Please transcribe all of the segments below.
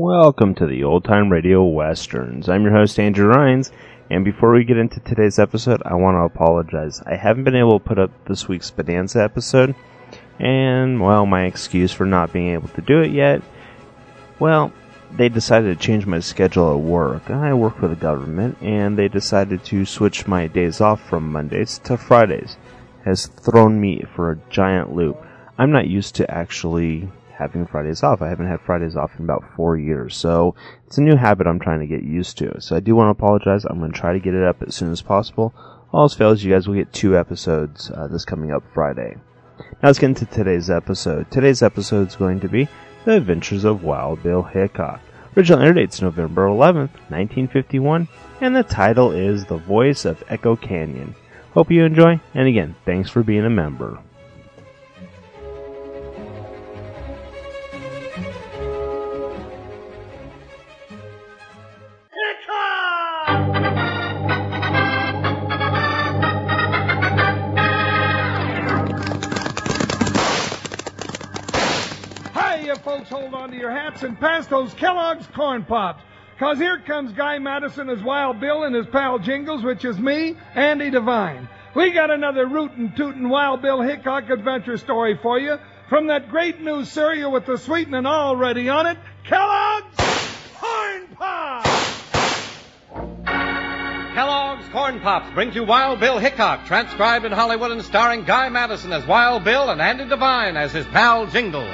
Welcome to the Old Time Radio Westerns. I'm your host, Andrew Rhines, and before we get into today's episode, I want to apologize. I haven't been able to put up this week's Bonanza episode, and, well, my excuse for not being able to do it yet, well, they decided to change my schedule at work. I work for the government, and they decided to switch my days off from Mondays to Fridays. It has thrown me for a giant loop. I'm not used to actually having Fridays off. I haven't had Fridays off in about 4 years, so it's a new habit I'm trying to get used to. So I do want to apologize. I'm going to try to get it up as soon as possible. All else fails, you guys will get 2 episodes this coming up Friday. Now let's get into today's episode. Today's episode is going to be The Adventures of Wild Bill Hickok. Original air date's November 11th, 1951, and the title is The Voice of Echo Canyon. Hope you enjoy, and again, thanks for being a member. Folks, hold on to your hats and pass those Kellogg's Corn Pops, because here comes Guy Madison as Wild Bill and his pal Jingles, which is me, Andy Devine. We got another rootin' tootin' Wild Bill Hickok adventure story for you from that great new cereal with the sweetening already on it, Kellogg's Corn Pops! Kellogg's Corn Pops brings you Wild Bill Hickok, transcribed in Hollywood and starring Guy Madison as Wild Bill and Andy Devine as his pal Jingles.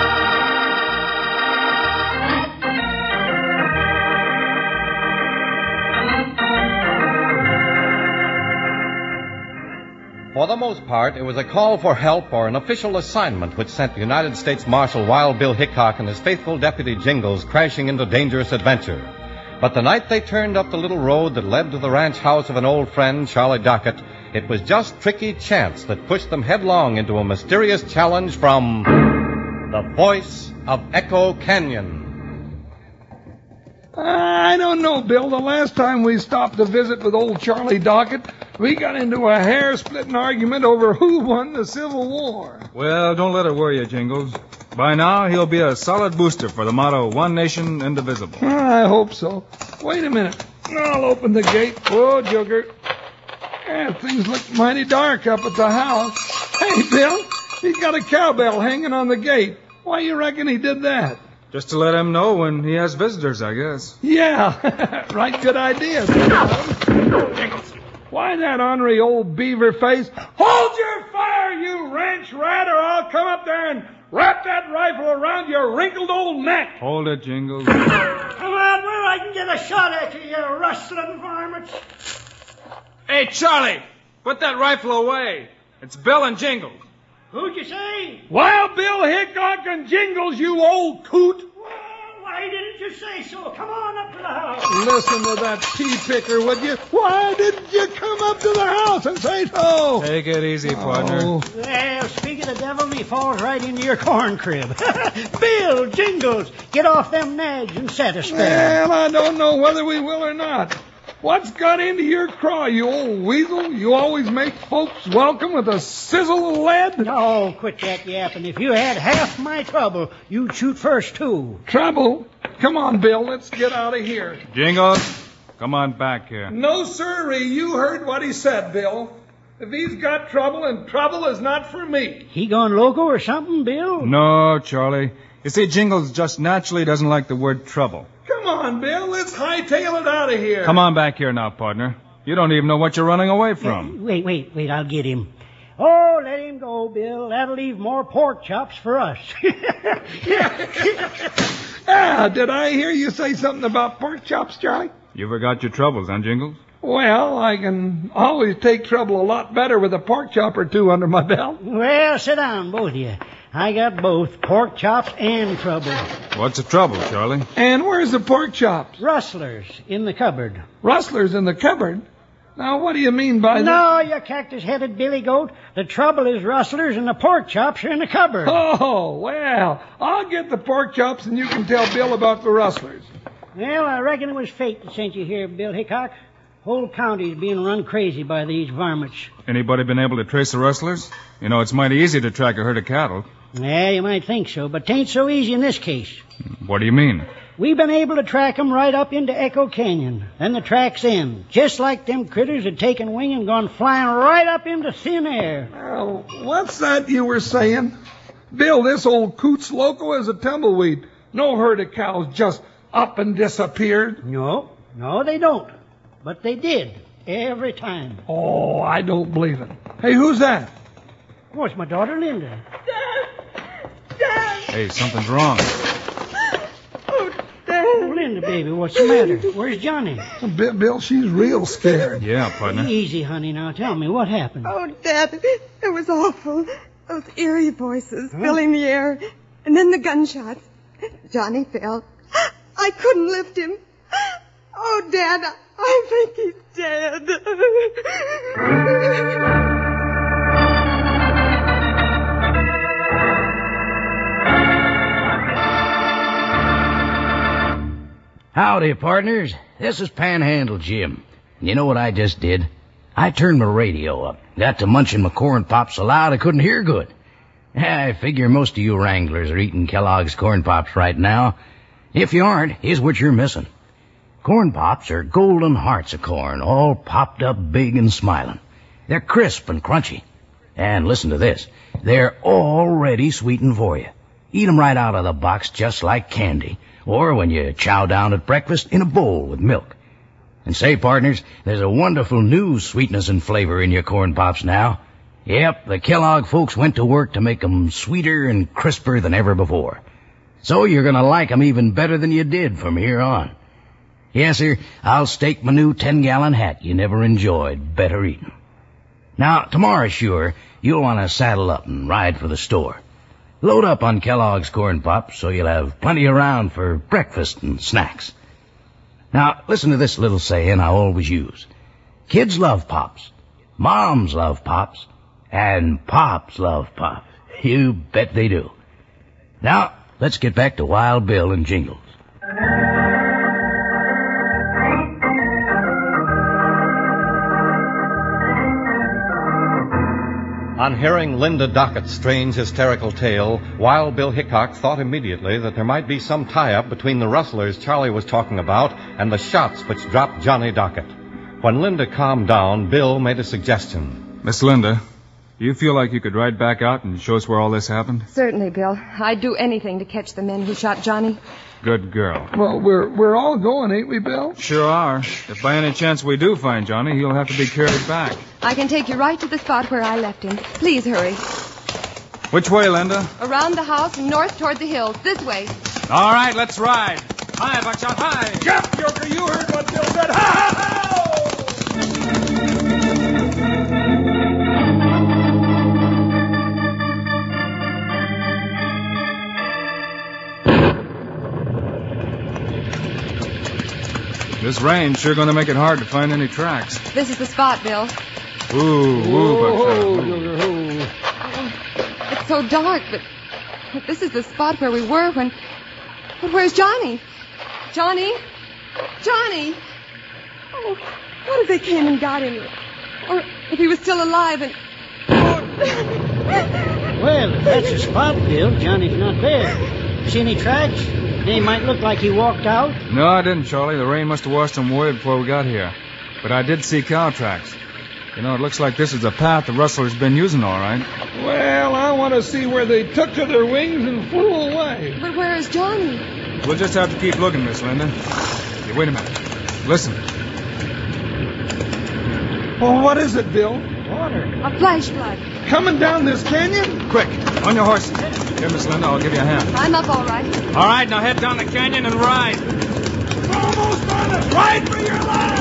For the most part, it was a call for help or an official assignment which sent United States Marshal Wild Bill Hickok and his faithful deputy Jingles crashing into dangerous adventure. But the night they turned up the little road that led to the ranch house of an old friend, Charlie Dockett, it was just tricky chance that pushed them headlong into a mysterious challenge from the Voice of Echo Canyon. I don't know, Bill. The last time we stopped to visit with old Charlie Dockett, we got into a hair-splitting argument over who won the Civil War. Well, don't let it worry you, Jingles. By now, he'll be a solid booster for the motto, One Nation, Indivisible. I hope so. Wait a minute. I'll open the gate. Whoa, Joker. Yeah, things look mighty dark up at the house. Hey, Bill, he's got a cowbell hanging on the gate. Why you reckon he did that? Just to let him know when he has visitors, I guess. Yeah, right good idea. Jingles. Why that ornery old beaver face? Hold your fire, you ranch rat, or I'll come up there and wrap that rifle around your wrinkled old neck. Hold it, Jingles. Come on, where I can get a shot at you, you rustling varmints. Hey, Charlie, put that rifle away. It's Bill and Jingles. Who'd you say? Wild Bill Hickok and Jingles, you old coot. Well, why didn't you say so? Come on up to the house. Listen to that pea-picker, would you? Why didn't you come up to the house and say so? Take it easy, partner. Oh. Well, speak of the devil, me falls right into your corn crib. Bill, Jingles, get off them nags and set a spell. Well, I don't know whether we will or not. What's got into your craw, you old weasel? You always make folks welcome with a sizzle of lead? Oh, quit that yapping. If you had half my trouble, you'd shoot first, too. Trouble? Come on, Bill, let's get out of here. Jingles, come on back here. No, sirree, you heard what he said, Bill. If he's got trouble, and trouble is not for me. He gone loco or something, Bill? No, Charlie. You see, Jingles just naturally doesn't like the word trouble. Come on, Bill, let's hightail it out of here. Come on back here now, partner. You don't even know what you're running away from. Wait, I'll get him. Oh, let him go, Bill. That'll leave more pork chops for us. Ah, did I hear you say something about pork chops, Charlie? You forgot your troubles, huh, Jingles? Well, I can always take trouble a lot better with a pork chop or two under my belt. Well, sit down, both of you. I got both pork chops and trouble. What's the trouble, Charlie? And where's the pork chops? Rustlers in the cupboard. Rustlers in the cupboard? Now, what do you mean by that? No, you cactus-headed billy goat. The trouble is rustlers and the pork chops are in the cupboard. Oh, well, I'll get the pork chops and you can tell Bill about the rustlers. Well, I reckon it was fate that sent you here, Bill Hickok. Whole county's being run crazy by these varmints. Anybody been able to trace the rustlers? You know, it's mighty easy to track a herd of cattle. Yeah, you might think so, but 'tain't so easy in this case. What do you mean? we've been able to track 'em right up into Echo Canyon. Then the tracks end, just like them critters had taken wing and gone flying right up into thin air. Oh, what's that you were saying? Bill, this old Coots Loco is a tumbleweed. No herd of cows just up and disappeared. No, they don't. But they did, every time. Oh, I don't believe it. Hey, who's that? Oh, it's my daughter Linda. Dad! Hey, something's wrong. Oh, Dad! Oh, Linda, baby, what's the matter? Where's Johnny? Bill, she's real scared. Yeah, partner. Easy, honey, now tell me what happened. Oh, Dad, it was awful. Those eerie voices filling the air. And then the gunshots. Johnny fell. I couldn't lift him. Oh, Dad, I think he's dead. Howdy, partners. This is Panhandle Jim. You know what I just did? I turned my radio up. Got to munching my corn pops so loud I couldn't hear good. I figure most of you wranglers are eating Kellogg's Corn Pops right now. If you aren't, here's what you're missing. Corn Pops are golden hearts of corn, all popped up big and smiling. They're crisp and crunchy. And listen to this. They're already sweetened for you. Eat 'em right out of the box just like candy. Or when you chow down at breakfast in a bowl with milk. And say, partners, there's a wonderful new sweetness and flavor in your Corn Pops now. Yep, the Kellogg folks went to work to make 'em sweeter and crisper than ever before. So you're going to like 'em even better than you did from here on. Yes, sir, I'll stake my new 10-gallon hat you never enjoyed better eating. Now, tomorrow, sure, you'll want to saddle up and ride for the store. Load up on Kellogg's Corn Pops so you'll have plenty around for breakfast and snacks. Now, listen to this little saying I always use. Kids love Pops, moms love Pops, and Pops love Pops. You bet they do. Now, let's get back to Wild Bill and Jingles. On hearing Linda Dockett's strange, hysterical tale, Wild Bill Hickok thought immediately that there might be some tie-up between the rustlers Charlie was talking about and the shots which dropped Johnny Dockett. When Linda calmed down, Bill made a suggestion. Miss Linda, do you feel like you could ride back out and show us where all this happened? Certainly, Bill. I'd do anything to catch the men who shot Johnny. Good girl. Well, we're all going, ain't we, Bill? Sure are. If by any chance we do find Johnny, he'll have to be carried back. I can take you right to the spot where I left him. Please hurry. Which way, Linda? Around the house and north toward the hills. This way. All right, let's ride. Hi, Buckshot, hi. Yep, Joker, you heard what Bill said. Ha, ha, ha! This rain's sure going to make it hard to find any tracks. This is the spot, Bill. Buckshot. It's so dark, but this is the spot where we were when... But where's Johnny? Johnny? Johnny! Oh, what if they came and got him? Or if he was still alive and... Well, if that's the spot, Bill, Johnny's not there. See any tracks? They might look like he walked out. No, I didn't, Charlie. The rain must have washed him away before we got here. But I did see cow tracks. You know, it looks like this is a path the rustler's been using, all right. Well, I want to see where they took to their wings and flew away. But where is Johnny? We'll just have to keep looking, Miss Linda. Hey, wait a minute. Listen. Oh, what is it, Bill? Water. A flash flood. Coming down this canyon? Quick, on your horse. Here, Miss Linda, I'll give you a hand. I'm up all right. All right, now head down the canyon and ride. Almost on it. Ride for your life!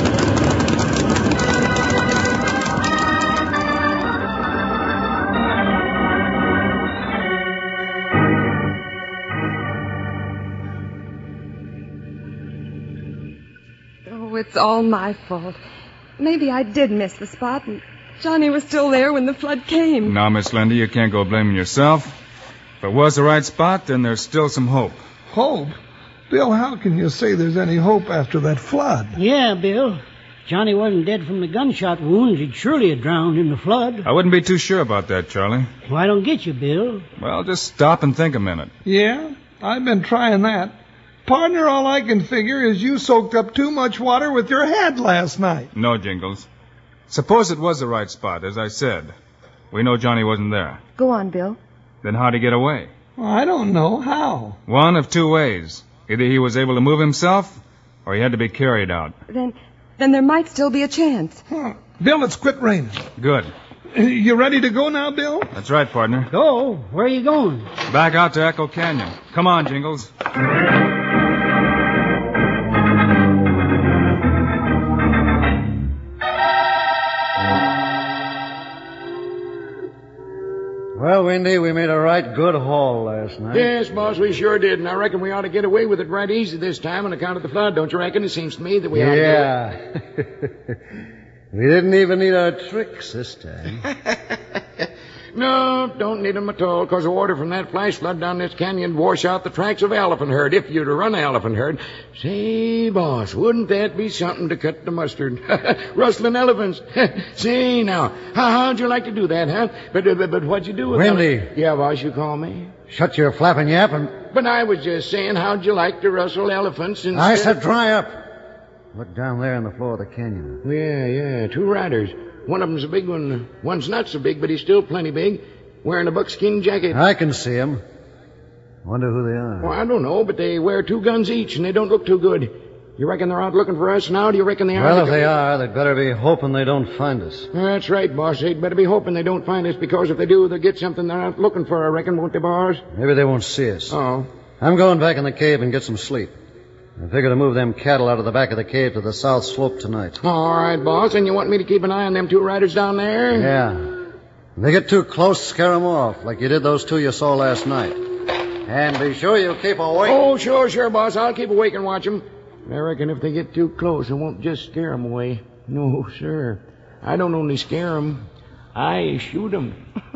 Oh, it's all my fault. Maybe I did miss the spot, and Johnny was still there when the flood came. Now, Miss Linda, you can't go blaming yourself. If it was the right spot, then there's still some hope. Hope? Bill, how can you say there's any hope after that flood? Yeah, Bill. Johnny wasn't dead from the gunshot wounds. He'd surely have drowned in the flood. I wouldn't be too sure about that, Charlie. Well, I don't get you, Bill. Well, just stop and think a minute. Yeah, I've been trying that. partner, all I can figure is you soaked up too much water with your head last night. No, Jingles. Suppose it was the right spot, as I said. We know Johnny wasn't there. Go on, Bill. Then how'd he get away? Well, I don't know. How? One of two ways. Either he was able to move himself, or he had to be carried out. Then there might still be a chance. Huh. Bill, it's quit raining. Good. You ready to go now, Bill? That's right, partner. Go? Where are you going? Back out to Echo Canyon. Come on, Jingles. Well, Windy, we made a right good haul last night. Yes, boss, we sure did, and I reckon we ought to get away with it right easy this time on account of the flood, don't you reckon? It seems to me that we ought to Yeah. We didn't even need our tricks this time. No, don't need 'em at all, 'cause the water from that flash flood down this canyon wash out the tracks of elephant herd, if you'd run an elephant herd. Say, boss, wouldn't that be something to cut the mustard? Rustling elephants. Say, now, how'd you like to do that, huh? But what'd you do with Windy. Yeah, boss, you call me? Shut your flapping yap and... But I was just saying, how'd you like to rustle elephants instead? I said dry up. Look down there on the floor of the canyon. Yeah, two riders. One of them's a big one. One's not so big, but he's still plenty big, wearing a buckskin jacket. I can see him. Wonder who they are. Well, I don't know, but they wear 2 guns each, and they don't look too good. You reckon they're out looking for us now? Do you reckon they are? Well, if they are, they'd better be hoping they don't find us. That's right, boss. They'd better be hoping they don't find us, because if they do, they'll get something they're not looking for, I reckon, won't they, boss? Maybe they won't see us. Oh. I'm going back in the cave and get some sleep. I figure to move them cattle out of the back of the cave to the south slope tonight. All right, boss. And you want me to keep an eye on them 2 riders down there? Yeah. When they get too close, scare them off, like you did those 2 you saw last night. And be sure you keep awake. Oh, sure, boss. I'll keep awake and watch them. I reckon if they get too close, I won't just scare them away. No, sir. I don't only scare them, I shoot them.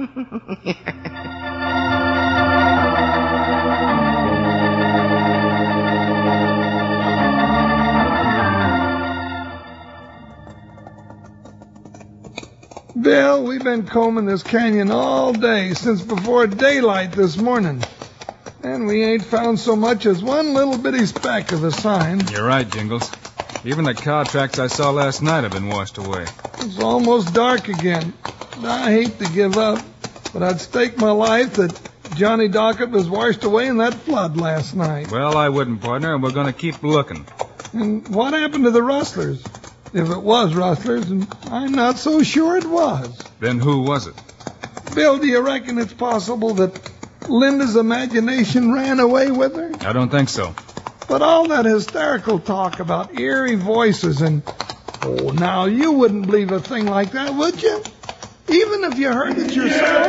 Bill, we've been combing this canyon all day, since before daylight this morning. And we ain't found so much as one little bitty speck of a sign. You're right, Jingles. Even the cow tracks I saw last night have been washed away. It's almost dark again. I hate to give up, but I'd stake my life that Johnny Dockett was washed away in that flood last night. Well, I wouldn't, partner, and we're going to keep looking. And what happened to the rustlers? If it was rustlers, and I'm not so sure it was. Then who was it? Bill, do you reckon it's possible that Linda's imagination ran away with her? I don't think so. But all that hysterical talk about eerie voices and... Oh, now, you wouldn't believe a thing like that, would you? Even if you heard it yourself?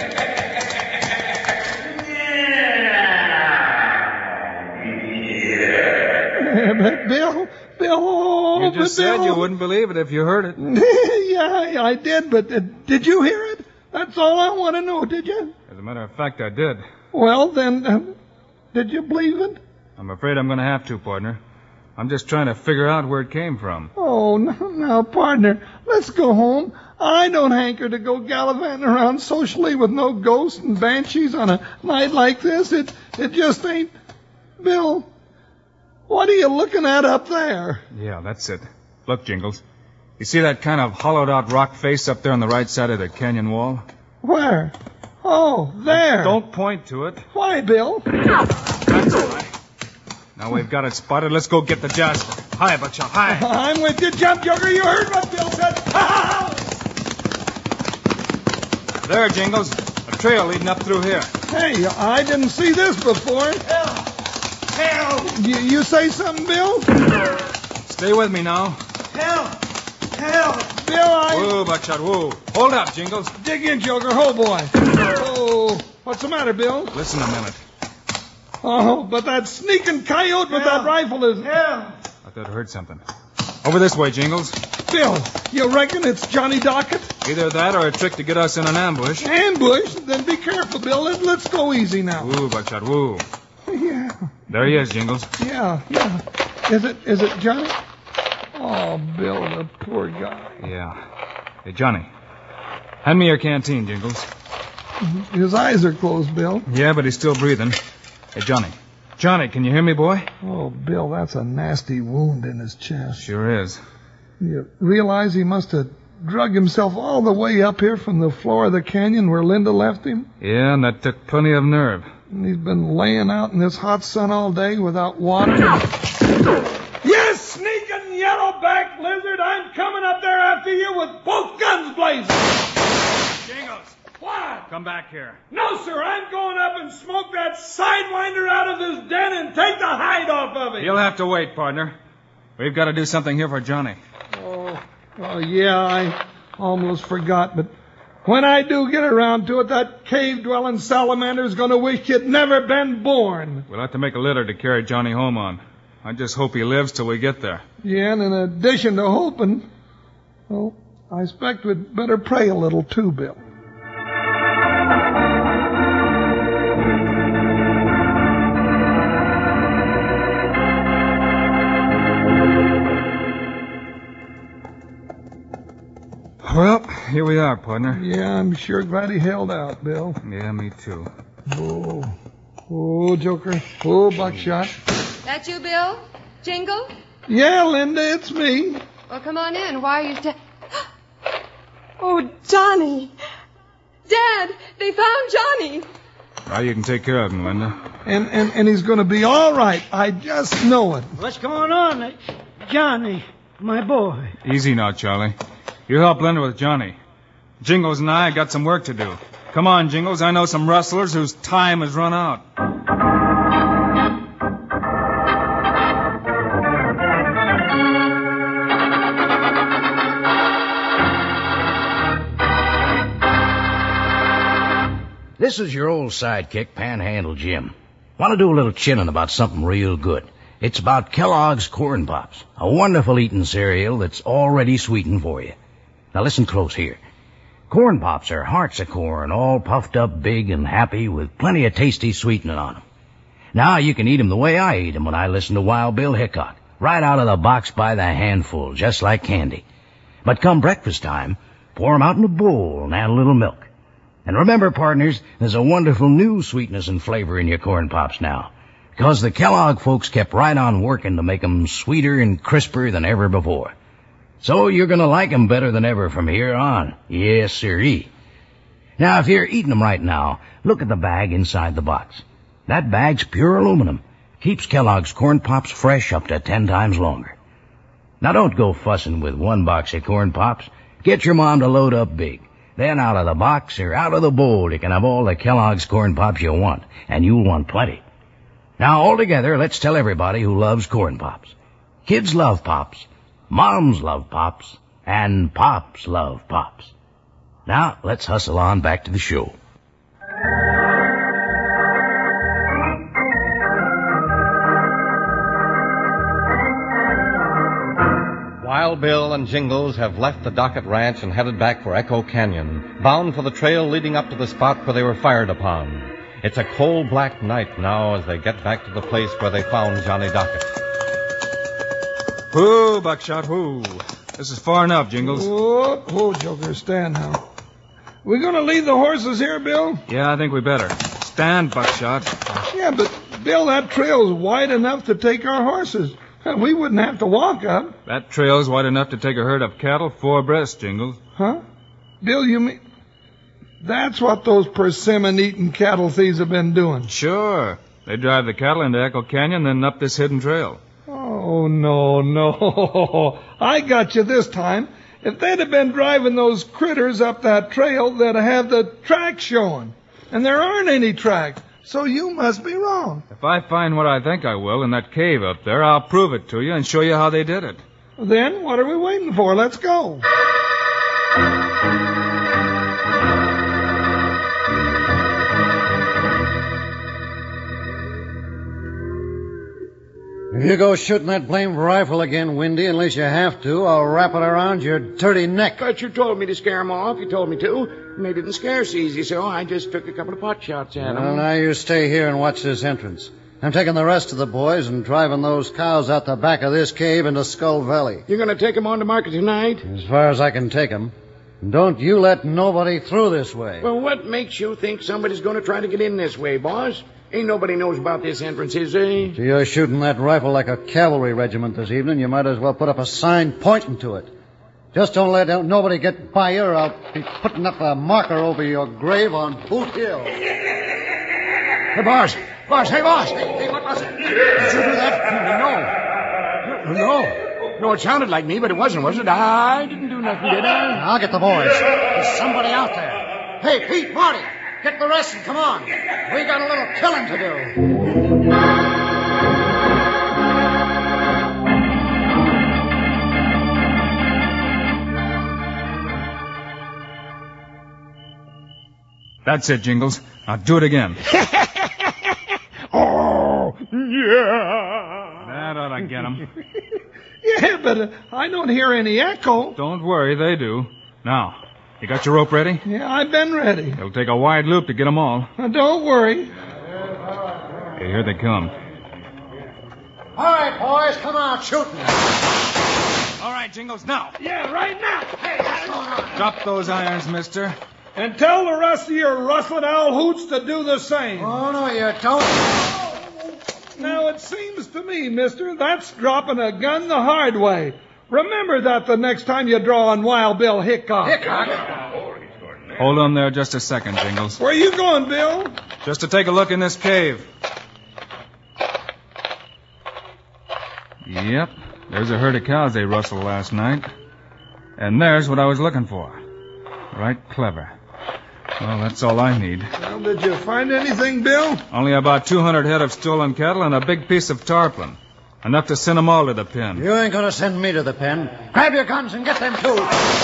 But Bill, oh... You just said you wouldn't believe it if you heard it. Yeah, I did, but did you hear it? That's all I want to know, did you? As a matter of fact, I did. Well, then, did you believe it? I'm afraid I'm going to have to, partner. I'm just trying to figure out where it came from. Oh, now, partner, let's go home. I don't hanker to go gallivanting around socially with no ghosts and banshees on a night like this. It just ain't... Bill, what are you looking at up there? Yeah, that's it. Look, Jingles. You see that kind of hollowed-out rock face up there on the right side of the canyon wall? Where? Oh, there. Don't point to it. Why, Bill? That's all right. Now we've got it spotted. Let's go get the Jasper. Hi, Buckshot, hi. I'm with you, Jump Joker. You heard what Bill said. There, Jingles. A trail leading up through here. Hey, I didn't see this before. Help! You say something, Bill? Stay with me now. Help! Bill, Whoa, Buckshot, whoa. Hold up, Jingles. Dig in, Joker. Oh, boy. Oh, what's the matter, Bill? Listen a minute. Oh, but that sneaking coyote with that rifle is... I thought I heard something. Over this way, Jingles. Bill, you reckon it's Johnny Dockett? Either that or a trick to get us in an ambush. Ambush? Then be careful, Bill. Let's go easy now. Woo, Buckshot, woo. Yeah. There he is, Jingles. Yeah. Is it Johnny? Oh, Bill, the poor guy. Yeah. Hey, Johnny. Hand me your canteen, Jingles. His eyes are closed, Bill. Yeah, but he's still breathing. Hey, Johnny. Johnny, can you hear me, boy? Oh, Bill, that's a nasty wound in his chest. Sure is. You realize he must have drug himself all the way up here from the floor of the canyon where Linda left him? Yeah, and that took plenty of nerve. And he's been laying out in this hot sun all day without water. Yes, sneaking yellow-backed lizard, I'm coming up there after you with both guns blazing. Jingles! What? Come back here. No, sir, I'm going up and smoke that sidewinder out of his den and take the hide off of him. You'll have to wait, partner. We've got to do something here for Johnny. Oh, yeah, I almost forgot, but when I do get around to it, that cave-dwelling salamander's going to wish he'd never been born. We'll have to make a litter to carry Johnny home on. I just hope he lives till we get there. Yeah, and in addition to hoping, well, I expect we'd better pray a little too, Bill. Well, here we are, partner. Yeah, I'm sure glad he held out, Bill. Yeah, me too. Oh, Joker. Oh, Buckshot. That you, Bill? Jingle? Yeah, Linda, it's me. Well, come on in. Why are you Oh, Johnny. Dad, they found Johnny. Now you can take care of him, Linda. And he's going to be all right. I just know it. What's going on, Johnny, my boy? Easy now, Charlie. You help Linda with Johnny. Jingles and I got some work to do. Come on, Jingles. I know some rustlers whose time has run out. This is your old sidekick, Panhandle Jim. Want to do a little chinning about something real good. It's about Kellogg's Corn Pops, a wonderful eating cereal that's already sweetened for you. Now listen close here. Corn Pops are hearts of corn, all puffed up big and happy with plenty of tasty sweetening on them. Now you can eat them the way I eat them when I listen to Wild Bill Hickok, right out of the box by the handful, just like candy. But come breakfast time, pour them out in a bowl and add a little milk. And remember, partners, there's a wonderful new sweetness and flavor in your Corn Pops now, because the Kellogg folks kept right on working to make them sweeter and crisper than ever before. So you're going to like them better than ever from here on. Yes, sirree. Now, if you're eating them right now, look at the bag inside the box. That bag's pure aluminum. Keeps Kellogg's Corn Pops fresh up to 10 times longer. Now, don't go fussing with one box of Corn Pops. Get your mom to load up big. Then out of the box or out of the bowl, you can have all the Kellogg's Corn Pops you want, and you'll want plenty. Now, all together, let's tell everybody who loves Corn Pops. Kids love Pops. Moms love Pops, and Pops love Pops. Now, let's hustle on back to the show. Wild Bill and Jingles have left the Docket Ranch and headed back for Echo Canyon, bound for the trail leading up to the spot where they were fired upon. It's a cold, black night now as they get back to the place where they found Johnny Docket. Whoo, Buckshot, whoo. This is far enough, Jingles. Oh, Joker, stand now. We going to leave the horses here, Bill? Yeah, I think we better. Stand, Buckshot. Yeah, but, Bill, that trail's wide enough to take our horses. We wouldn't have to walk up. That trail's wide enough to take a herd of cattle 4 abreast, Jingles. Huh? Bill, you mean... That's what those persimmon-eating cattle thieves have been doing. Sure. They drive the cattle into Echo Canyon, then up this hidden trail. Oh, no. I got you this time. If they'd have been driving those critters up that trail, they'd have the tracks showing. And there aren't any tracks, so you must be wrong. If I find what I think I will in that cave up there, I'll prove it to you and show you how they did it. Then what are we waiting for? Let's go. If you go shooting that blame rifle again, Windy, unless you have to, I'll wrap it around your dirty neck. But you told me to scare 'em off. You told me to. And they didn't scare so easy, so I just took a couple of pot shots at 'em. Well, now you stay here and watch this entrance. I'm taking the rest of the boys and driving those cows out the back of this cave into Skull Valley. You're going to take 'em on to market tonight? As far as I can take 'em. Don't you let nobody through this way. Well, what makes you think somebody's going to try to get in this way, boss? Ain't nobody knows about this entrance, is they? So you're shooting that rifle like a cavalry regiment this evening. You might as well put up a sign pointing to it. Just don't let nobody get by you, or I'll be putting up a marker over your grave on Boot Hill. Hey, boss. Boss, hey, boss. Hey, what was it? Did you do that? No, it sounded like me, but it wasn't, was it? I didn't do nothing, did I? I'll get the boys. There's somebody out there. Hey, Pete, Marty, get the rest and come on. We got a little killing to do. That's it, Jingles. Now do it again. Oh, yeah. That ought to get him. Yeah, but I don't hear any echo. Don't worry, they do. Now, you got your rope ready? Yeah, I've been ready. It'll take a wide loop to get them all. Don't worry. Hey, here they come. All right, boys, come on, shooting. All right, Jingles, now. Yeah, right now. Hey, what's going on? Drop those irons, mister. And tell the rest of your rustling owl hoots to do the same. Oh, no, you don't. Now, it seems to me, mister, that's dropping a gun the hard way. Remember that the next time you draw on Wild Bill Hickok. Hold on there just a second, Jingles. Where you going, Bill? Just to take a look in this cave. Yep, there's a herd of cows they rustled last night. And there's what I was looking for. Right clever. Well, that's all I need. Well, did you find anything, Bill? Only about 200 head of stolen cattle and a big piece of tarpaulin. Enough to send them all to the pen. You ain't going to send me to the pen. Grab your guns and get them, too.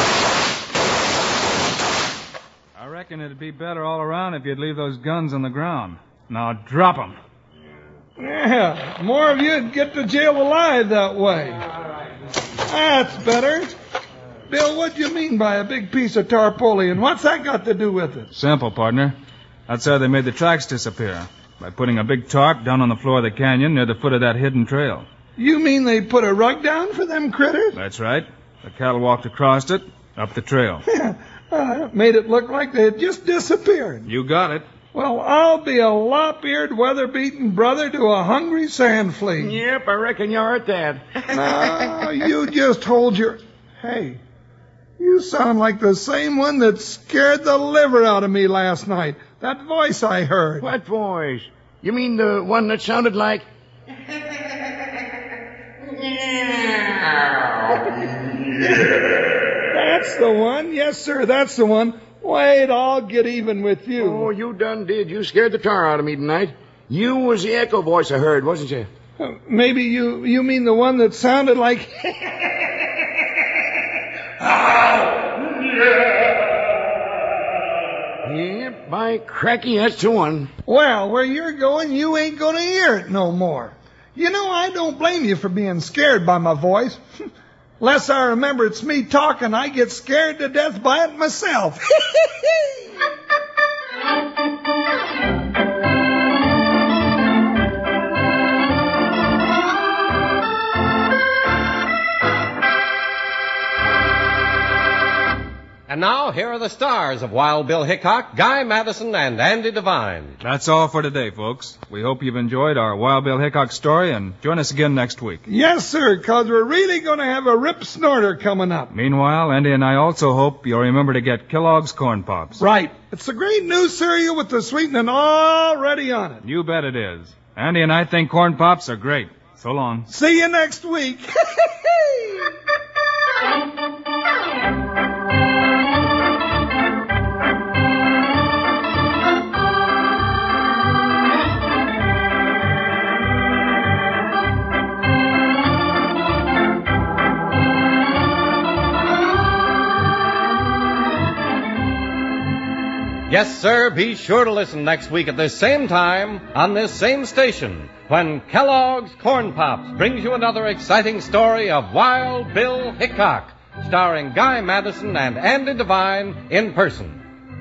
I reckon it'd be better all around if you'd leave those guns on the ground. Now drop them. Yeah, more of you'd get to jail alive that way. That's better. Bill, what do you mean by a big piece of tarpaulin? What's that got to do with it? Simple, partner. That's how they made the tracks disappear. By putting a big tarp down on the floor of the canyon near the foot of that hidden trail. You mean they put a rug down for them critters? That's right. The cattle walked across it, up the trail. Made it look like they had just disappeared. You got it. Well, I'll be a lop-eared, weather-beaten brother to a hungry sand flea. Yep, I reckon you're at that. No, you just hold your... Hey, you sound like the same one that scared the liver out of me last night. That voice I heard. What voice? You mean the one that sounded like... That's the one. Yes, sir, that's the one. Wait, I'll get even with you. Oh, you done did. You scared the tar out of me tonight. You was the echo voice I heard, wasn't you? Maybe you mean the one that sounded like... Yep, by cracky, that's the one. Well, where you're going, you ain't going to hear it no more. You know, I don't blame you for being scared by my voice. Less I remember it's me talking, I get scared to death by it myself. And now, here are the stars of Wild Bill Hickok, Guy Madison, and Andy Devine. That's all for today, folks. We hope you've enjoyed our Wild Bill Hickok story, and join us again next week. Yes, sir, because we're really going to have a rip snorter coming up. Meanwhile, Andy and I also hope you'll remember to get Kellogg's Corn Pops. Right. It's a great new cereal with the sweetening already on it. You bet it is. Andy and I think Corn Pops are great. So long. See you next week. Yes, sir, be sure to listen next week at this same time on this same station when Kellogg's Corn Pops brings you another exciting story of Wild Bill Hickok, starring Guy Madison and Andy Devine in person.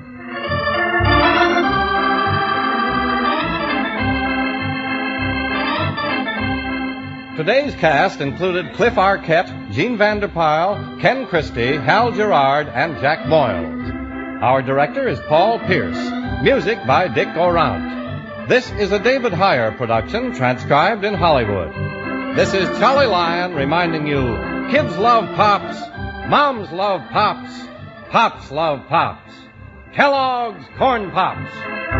Today's cast included Cliff Arquette, Gene Vanderpyle, Ken Christie, Hal Gerard, and Jack Moyles. Our director is Paul Pierce. Music by Dick Orant. This is a David Heyer production, transcribed in Hollywood. This is Charlie Lyon reminding you, kids love Pops, moms love Pops, Pops love Pops. Kellogg's Corn Pops.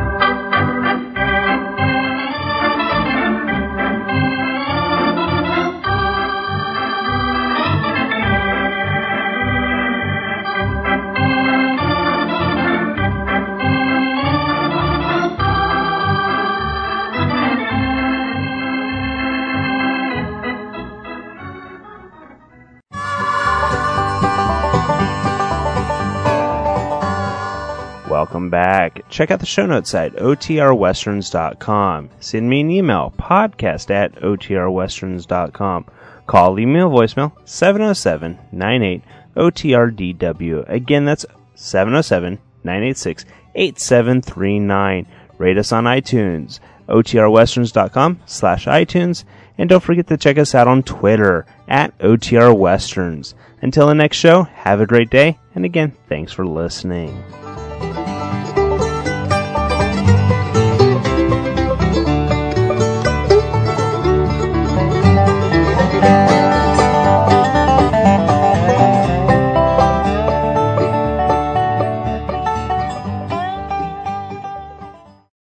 Welcome back. Check out the show notes at otrwesterns.com. Send me an email, podcast@otrwesterns.com. Call, email, voicemail, 707-98-OTRDW. Again, that's 707-986-8739. Rate us on iTunes, otrwesterns.com/iTunes. And don't forget to check us out on Twitter, @OTRWesterns. Until the next show, have a great day. And again, thanks for listening.